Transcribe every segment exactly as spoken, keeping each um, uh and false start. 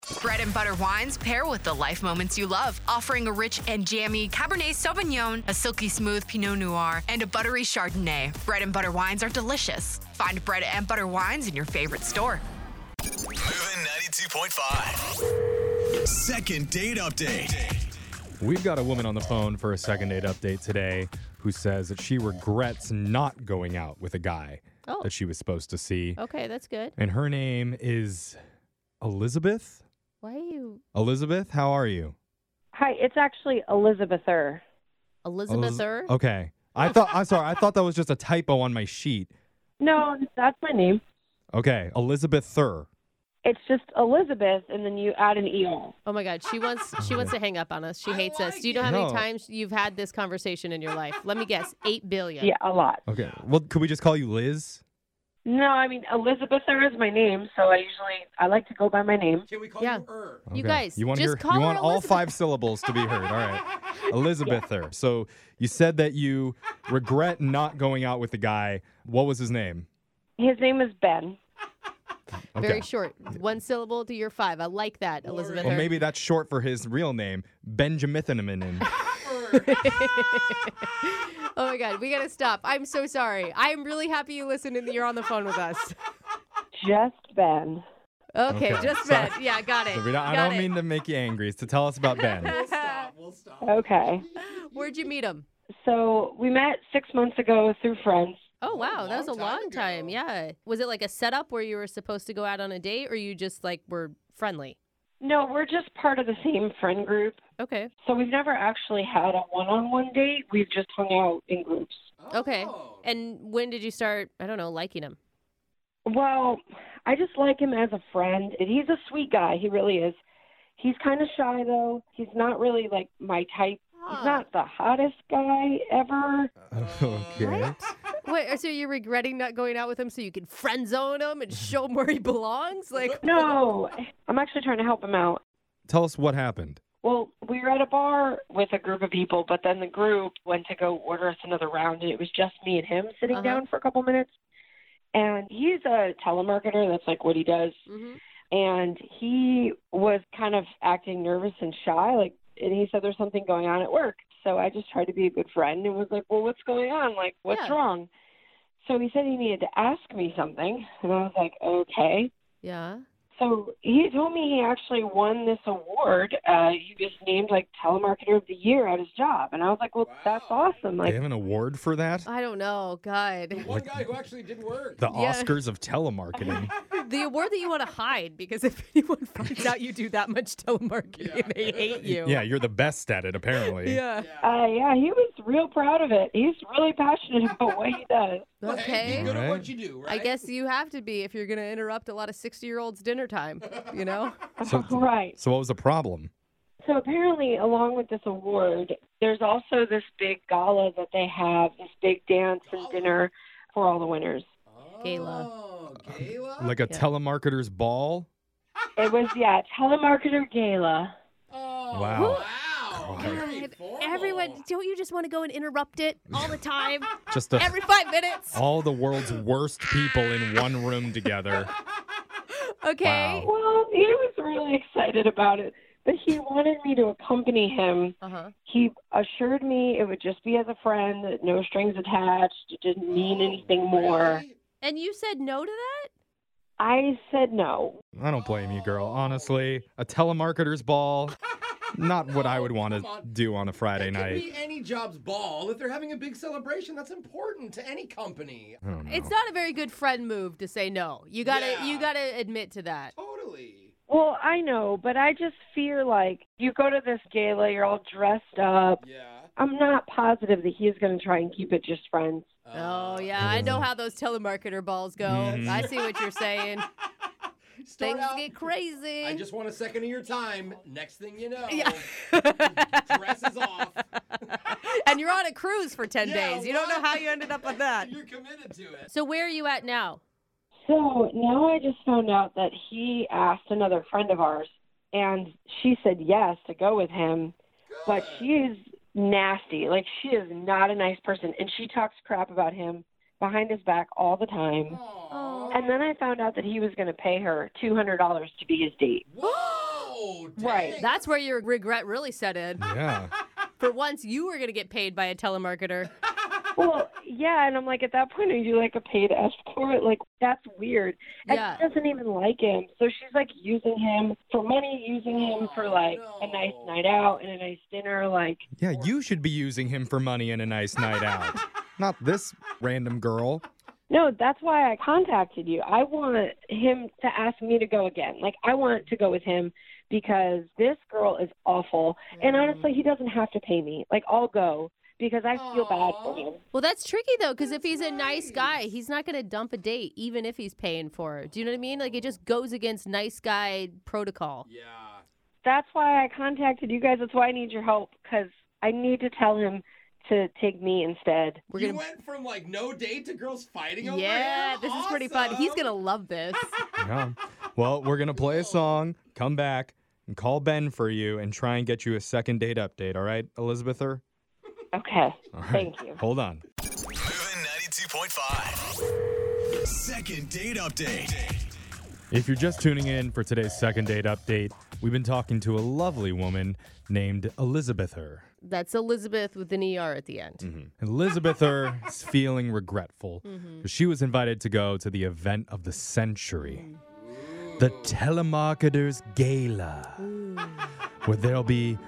Bread and Butter wines pair with the life moments you love, offering a rich and jammy Cabernet Sauvignon, a silky smooth Pinot Noir, and a buttery Chardonnay. Bread and Butter wines are delicious. Find Bread and Butter wines in your favorite store. Moving ninety-two point five. Second date update. We've got a woman on the phone for a second date update today who says that she regrets not going out with a guy Oh. that she was supposed to see. Okay, that's good. And her name is Elizabeth. Why are you Elizabeth, how are you? Hi, it's actually Elizabether. Elizabeth Eliz- Ur? Okay. I thought I'm sorry. I thought that was just a typo on my sheet. No, that's my name. Okay, Elizabeth Thur. It's just Elizabeth, and then you add an E R. Oh my God, she wants she wants to hang up on us. She hates us. Do you know how No. many times you've had this conversation in your life? Let me guess, eight billion. Yeah, a lot. Okay. Well, could we just call you Liz? No, I mean, Elizabether is my name, so I usually, I like to go by my name. Can we call Yeah. you Er? You Okay. guys, you want just hear, call you her want all Elizabeth. five syllables to be heard. All right. Elizabeth Thur. So you said that you regret not going out with the guy. What was his name? His name is Ben. Okay. Very short. One syllable to your five. I like that, Elizabeth Well, Ur. maybe that's short for his real name, Benjamin. Oh my God, we gotta stop. I'm so sorry. I'm really happy you listened and that you're on the phone with us. Just Ben. Okay, Okay, just sorry. Ben. Yeah, got it. So we don't, I Got don't it. mean to make you angry. It's to tell us about Ben. We'll stop. We'll stop. Okay. Where'd you meet him? So we met six months ago through friends. Oh, wow. a That was a long time long time. ago. Yeah. Was it like a setup where you were supposed to go out on a date or you just like were friendly? No, we're just part of the same friend group. Okay. So we've never actually had a one-on-one date. We've just hung out in groups. Okay. Oh. And when did you start, I don't know, liking him? Well, I just like him as a friend. And he's a sweet guy. He really is. He's kind of shy, though. He's not really, like, my type. He's not the hottest guy ever. Okay. Wait, so you're regretting not going out with him so you can friend zone him and show him where he belongs? Like, No, I'm actually trying to help him out. Tell us what happened. Well, we were at a bar with a group of people, but then the group went to go order us another round, and it was just me and him sitting Uh-huh. down for a couple minutes. And he's a telemarketer. That's like what he does. hmm And he was kind of acting nervous and shy, like, and he said there's something going on at work. So I just tried to be a good friend and was like, well, what's going on? Like, what's Yeah. wrong? So he said he needed to ask me something, and I was like, okay. Yeah. So he told me he actually won this award. Uh, he was named like telemarketer of the year at his job, and I was like, "Well, that's awesome!" They Like, have an award for that? I don't know. God. One guy who actually did work. The Yeah. Oscars of telemarketing. The award that you want to hide because if anyone finds out you do that much telemarketing, Yeah. they hate you. Yeah, you're the best at it, apparently. Yeah. uh, yeah, he was real proud of it. He's really passionate about what he does. Well, hey, Okay. be good Right. at what you do, right? I guess you have to be if you're going to interrupt a lot of sixty-year-olds dinner time, you know? So, Right. so what was the problem? So apparently, along with this award, there's also this big gala that they have, this big dance and dinner for all the winners. Gala. Oh, gala? Like a Yeah. telemarketer's ball? It was, yeah, telemarketer gala. Oh, Wow. wow. God. Very God, formal. everyone, don't you just want to go and interrupt it all the time? Just a, Every five minutes? all the world's worst people in one room together. Okay. Wow. Well, he was really excited about it, but he wanted me to accompany him. Uh-huh. He assured me it would just be as a friend, that no strings attached. It didn't mean anything more. Really? And you said no to that? I said no. I don't blame you, girl. Honestly, a telemarketer's ball, not what I would want Come to on. do on a Friday It could night. be any job's ball. If they're having a big celebration, that's important to any company. I don't know. It's not a very good friend move to say no. You gotta Yeah. you gotta admit to that. Totally. Well, I know, but I just fear like you go to this gala, you're all dressed up. Yeah. I'm not positive that he's going to try and keep it just friends. Oh yeah, I know how those telemarketer balls go. Mhm. I see what you're saying. Start Things out, get crazy. I just want a second of your time. Next thing you know, Yeah. dress is off. And you're on a cruise for ten Yeah, days. You don't know what? how you ended up on that. You're committed to it. So where are you at now? So now I just found out that he asked another friend of ours, and she said yes to go with him, but Good. she is nasty. Like, she is not a nice person, and she talks crap about him behind his back all the time. Aw. And then I found out that he was going to pay her two hundred dollars to be his date. Whoa! Right. That's where your regret really set in. Yeah. For once, you were going to get paid by a telemarketer. Well, yeah, and I'm like, at that point, are you like a paid escort? Like, that's weird. And Yeah. she doesn't even like him. So she's like using him for money, using him for like no. a nice night out and a nice dinner. Like, Yeah, you should be using him for money and a nice night out. Not this random girl. no, that's why I contacted you. I want him to ask me to go again. Like, I want to go with him because this girl is awful. And honestly, he doesn't have to pay me. Like, I'll go because I feel bad for him. Well, that's tricky, though, because if he's a nice guy, he's not going to dump a date, even if he's paying for her. Do you know what I mean? Like, it just goes against nice guy protocol. Yeah. That's why I contacted you guys. That's why I need your help because I need to tell him to take me instead. We're you gonna... went from like no date to girls fighting over Yeah, him? this is pretty fun. He's going to love this. Yeah. Well, we're going to play a song, come back, and call Ben for you and try and get you a second date update. All right, Elizabether? Okay. All right. Thank you. Hold on. Moving ninety-two point five. Second date update. If you're just tuning in for today's second date update, we've been talking to a lovely woman named Elizabether. That's Elizabeth with an E R at the end. Mm-hmm. Elizabether is feeling regretful because she was invited to go to the event of the century, the Telemarketers Gala, where there'll be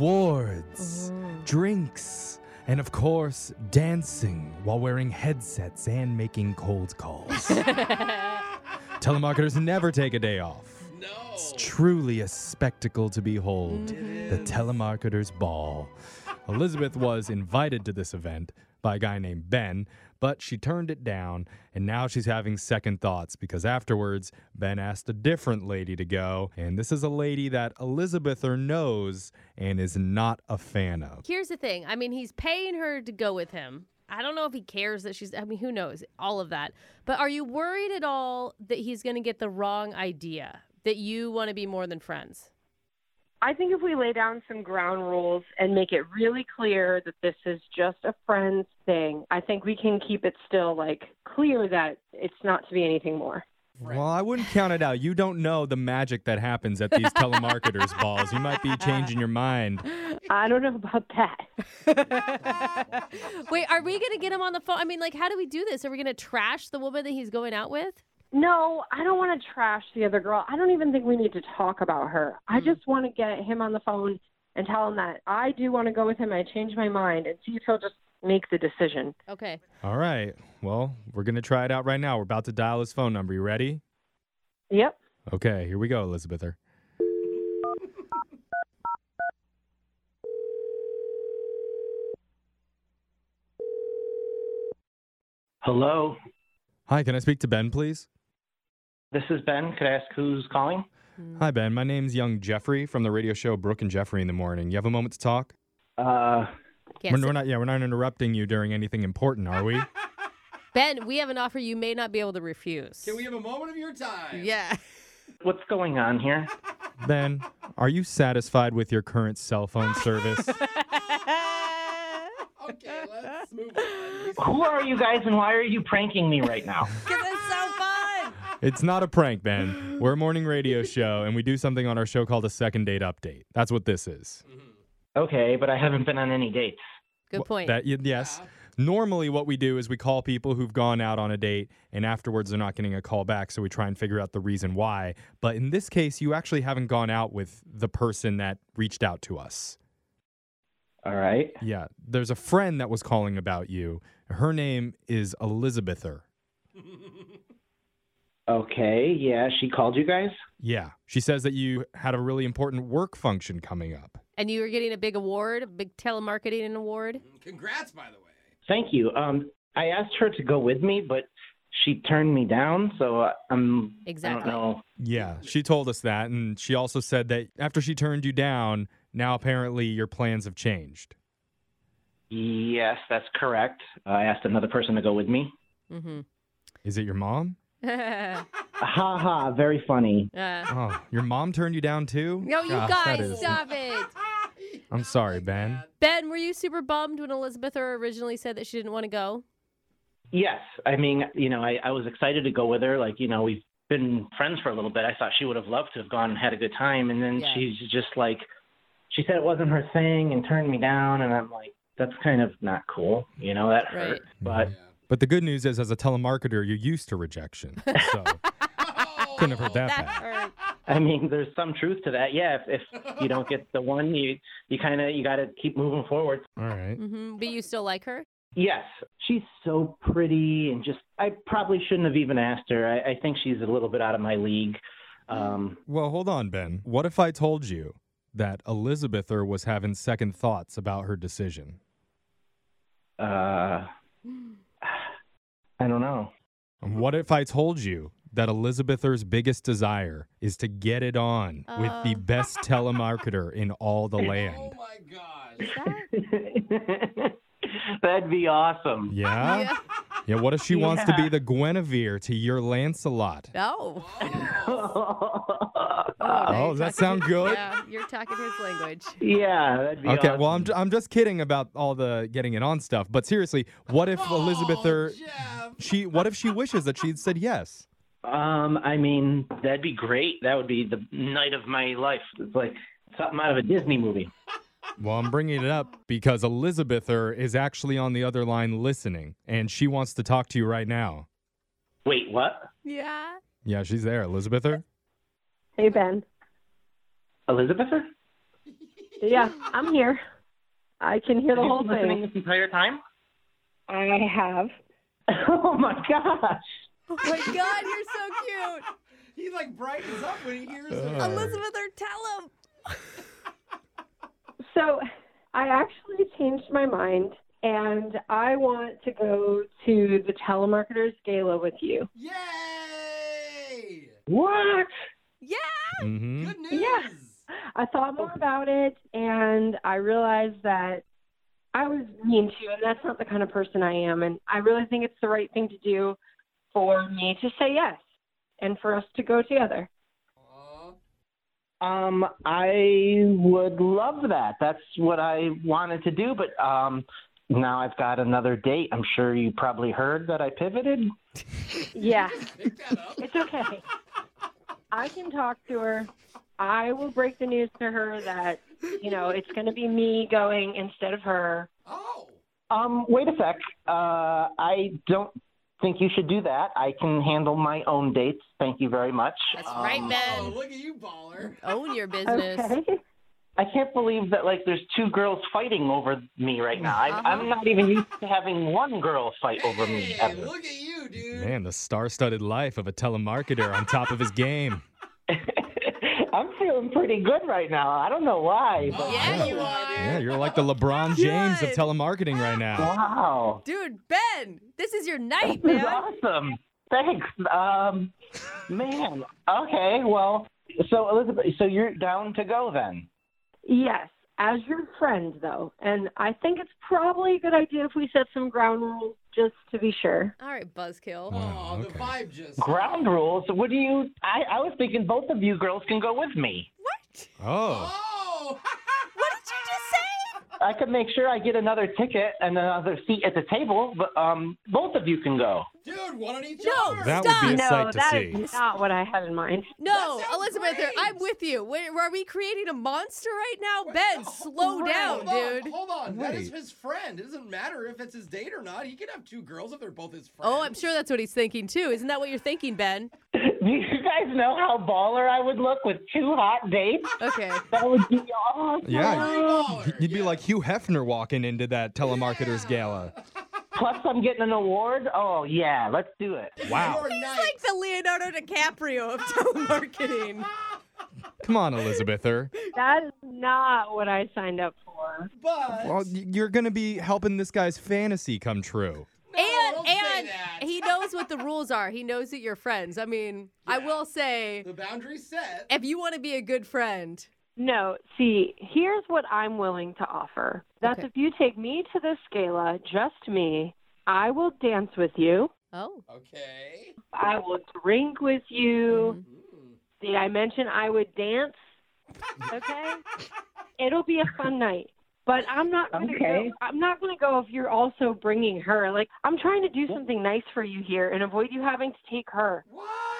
awards, drinks, and of course, dancing while wearing headsets and making cold calls. Telemarketers never take a day off. No. It's truly a spectacle to behold, the Telemarketers Ball. Elizabeth was invited to this event by a guy named Ben, but she turned it down, and now she's having second thoughts because afterwards, Ben asked a different lady to go, and this is a lady that Elizabether knows and is not a fan of. Here's the thing. I mean, he's paying her to go with him. I don't know if he cares that she's, I mean, who knows? All of that. But are you worried at all that he's going to get the wrong idea, that you want to be more than friends? I think if we lay down some ground rules and make it really clear that this is just a friends thing, I think we can keep it still like clear that it's not to be anything more. Well, I wouldn't count it out. You don't know the magic that happens at these telemarketers balls. You might be changing your mind. I don't know about that. Wait, are we going to get him on the phone? I mean, like, how do we do this? Are we going to trash the woman that he's going out with? No, I don't want to trash the other girl. I don't even think we need to talk about her. I just want to get him on the phone and tell him that I do want to go with him. I changed my mind and see if he'll just make the decision. Okay. All right. Well, we're going to try it out right now. We're about to dial his phone number. You ready? Yep. Okay, here we go, Elizabether. Hello, Hi, can I speak to Ben, please? this is Ben. Could I ask who's calling? Hi, Ben. My name's young Jeffrey from the radio show Brooke and Jeffrey in the Morning. You have a moment to talk? Uh, Can't We're, say- we're not. Yeah, we're not interrupting you during anything important, are we? Ben, we have an offer you may not be able to refuse. Can we have a moment of your time? Yeah. what's going on here? Ben, are you satisfied with your current cell phone service? Okay, let's move on. Who are you guys and why are you pranking me right now? Because it's so fun. It's not a prank, Ben. We're a morning radio show, and we do something on our show called a second date update. That's what this is. Okay, but I haven't been on any dates. Good point. That y- yes. Normally, what we do is we call people who've gone out on a date, and afterwards they're not getting a call back, so we try and figure out the reason why. But in this case, you actually haven't gone out with the person that reached out to us. All right. Yeah, there's a friend that was calling about you. Her name is Elizabether. Okay, yeah, she called you guys? Yeah, she says that you had a really important work function coming up. And you were getting a big award, a big telemarketing award. Congrats, by the way. Thank you. Um, I asked her to go with me, but she turned me down, so uh, I'm, Exactly. I don't know. Yeah, she told us that, and she also said that after she turned you down, now apparently your plans have changed. Yes, that's correct. I asked another person to go with me. Mm-hmm. Is it your mom? uh, Ha ha, very funny. Oh, your mom turned you down too? no, you Gosh, that guys, is- stop it. I'm sorry, Ben. Ben, were you super bummed when Elizabeth originally said that she didn't want to go? Yes, I mean, you know, I, I was excited to go with her. Like, you know, we've been friends for a little bit. I thought she would have loved to have gone and had a good time. And then Yeah. she's just like, she said it wasn't her thing and turned me down. And I'm like, that's kind of not cool. You know, that Right. hurt. But But the good news is, as a telemarketer, you're used to rejection. So couldn't have heard that That bad. hurt. I mean, there's some truth to that. Yeah, if, if you don't get the one, you you kind of you got to keep moving forward. All right. hmm But you still like her? Yes, she's so pretty and just. I probably shouldn't have even asked her. I, I think she's a little bit out of my league. Um, Well, hold on, Ben. What if I told you that Elizabether was having second thoughts about her decision? uh, I don't know. And what if I told you that Elizabether's biggest desire is to get it on with the Uh. best telemarketer in all the Oh land? my gosh. Is that? That'd be awesome. Yeah? Yeah. Yeah, what if she wants to be Yeah. the Guinevere to your Lancelot? No. Oh, Oh, does that sound good? Yeah, you're talking his language. yeah, that'd be Okay, awesome. well, I'm, I'm just kidding about all the getting it on stuff. But seriously, what if Elizabether, Oh, Jeff. she, what if she wishes that she'd said yes? Um, I mean, that'd be great. That would be the night of my life. It's like something out of a Disney movie. Well, I'm bringing it up because Elizabether is actually on the other line listening, and she wants to talk to you right now. Wait, what? Yeah. Yeah, she's there. Elizabether? Hey, Ben. Elizabeth? Yeah, I'm here. I can hear the Have you whole been listening thing. this entire time? I have. Oh my gosh! Oh my God, you're so cute. He like brightens up when he hears it. Uh. Elizabeth, or tell him. So I actually changed my mind, and I want to go to the telemarketers gala with you. Yay! What? Yeah. Mm-hmm. Good news. Yeah. I thought more about it, and I realized that I was mean to, and that's not the kind of person I am. And I really think it's the right thing to do for me to say yes and for us to go together. Aw. Um, I would love that. That's what I wanted to do, but um, now I've got another date. I'm sure you probably heard that I pivoted. Yeah, Pick that up. it's okay. I can talk to her. I will break the news to her that, you know, it's going to be me going instead of her. Oh. Um, wait a sec. Uh, I don't think you should do that. I can handle my own dates. Thank you very much. That's right, Um, Ben. Oh, look at you, baller. Own your business. Okay. I can't believe that like there's two girls fighting over me right now. I, Uh-huh. I'm not even used to having one girl fight over me Hey, ever. look at you, dude. Man, the star-studded life of a telemarketer on top of his game. I'm feeling pretty good right now. I don't know why. But Oh, Yeah, I you know are. dude. Yeah, you're like the LeBron James of Good. telemarketing right now. Wow. Dude, Ben, this is your night, This is man. awesome. Thanks. Um, man. Okay. Well, so Elizabeth, so you're down to go then? Yes, as your friend, though. And I think it's probably a good idea if we set some ground rules just to be sure. All right, Buzzkill. Oh, Oh, the okay. vibe just. Ground rules? What do you? I, I was thinking both of you girls can go with me. What? Oh. Oh. What did you just say? I could make sure I get another ticket and another seat at the table, but um, both of you can go. Dude, one on each No, arm. That Stop. would be a no, sight to that see. is not what I had in mind. No, That sounds Elizabeth, great. I'm with you. Wait, are we creating a monster right now? Wait, Ben, no, slow hold down, on, dude. Hold on. That is Wait. his friend. It doesn't matter if it's his date or not. He can have two girls if they're both his friends. Oh, I'm sure that's what he's thinking too. Isn't that what you're thinking, Ben? Do you guys know how baller I would look with two hot dates? Okay. That would be awesome. Yeah, baller, you'd be yeah. like Hugh Hefner walking into that telemarketers gala. Plus, I'm getting an award. Oh yeah, let's do it. Wow. Your He's night. like the Leonardo DiCaprio of telemarketing. Come on, Elizabether. That is not what I signed up for. But Well, y- you're going to be helping this guy's fantasy come true. no, and don't say and that. he knows what the rules are. He knows that you're friends. I mean, I Yeah. will say, the boundary's set. if you want to be a good friend, No, see, here's what I'm willing to offer. That's Okay. if you take me to this gala, just me, I will dance with you. oh, Okay. I will drink with you. Mm. Did I mention I would dance? Okay. It'll be a fun night. But I'm not going to Okay. go. I'm not going to go if you're also bringing her. Like I'm trying to do something nice for you here and avoid you having to take her. What?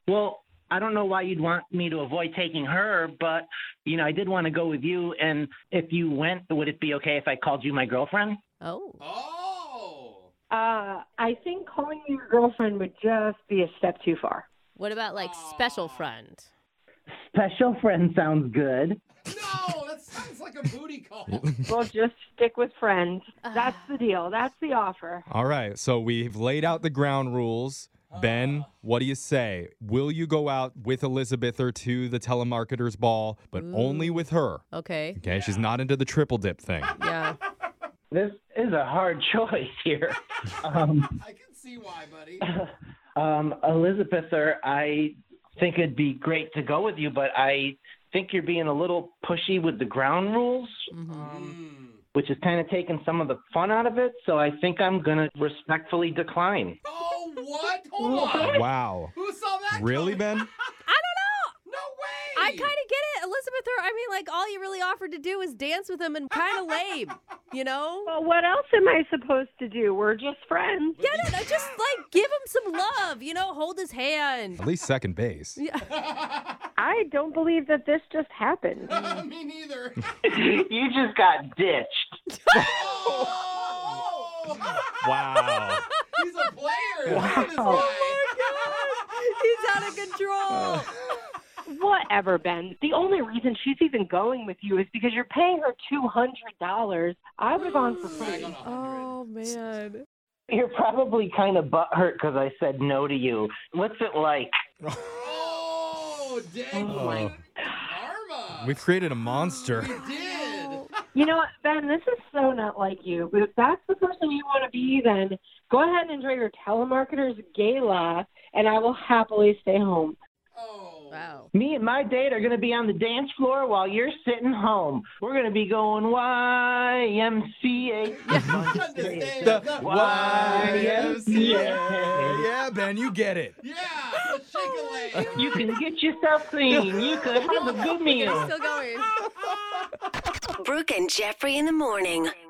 Well, I don't know why you'd want me to avoid taking her, but, you know, I did want to go with you. And if you went, would it be okay if I called you my girlfriend? Oh. Oh. Uh, I think calling you your girlfriend would just be a step too far. What about like special friend? Special friend sounds good. No, that sounds like a booty call. Well, just stick with friend. That's the deal. That's the offer. All right, so we've laid out the ground rules. Ben, what do you say? Will you go out with Elizabeth or to the telemarketer's ball, but only with her? Okay. Okay, she's not into the triple dip thing. Yeah. This is a hard choice here. Um, I can see why, buddy. um, Elizabeth, sir, I think it'd be great to go with you, but I think you're being a little pushy with the ground rules, um, which is kind of taking some of the fun out of it. So I think I'm going to respectfully decline. Oh, what? Hold on. Wow. Who saw that Really, coming? Ben? I don't know. No way. I kind of get it. Elizabeth, or I mean, like, all you really offered to do was dance with him and kind of lame, you know? Well, what else am I supposed to do? We're just friends. Get it? Just, like, give him some love, you know? Hold his hand. At least second base. Yeah. I don't believe that this just happened. Me neither. You just got ditched. Oh! Wow. He's a player. Look at this guy. He's out of control. Whatever, Ben. The only reason she's even going with you is because you're paying her two hundred dollars. I would have gone for Bag free. on a hundred. Oh, man. You're probably kind of butthurt because I said no to you. What's it like? Oh, dang. Oh. you. Karma. We've created a monster. We did. You know what, Ben, this is so not like you. But if that's the person you want to be, then go ahead and enjoy your telemarketer's gala, and I will happily stay home. Oh. Wow. Me and my date are going to be on the dance floor while you're sitting home. We're going to be going Y M C A. Understand. The Y M C A. Yeah. Yeah, Ben, you get it. Yeah. Let's shake a leg. You can get yourself clean. You could have a good meal. Still going. Brooke and Jeffrey in the morning.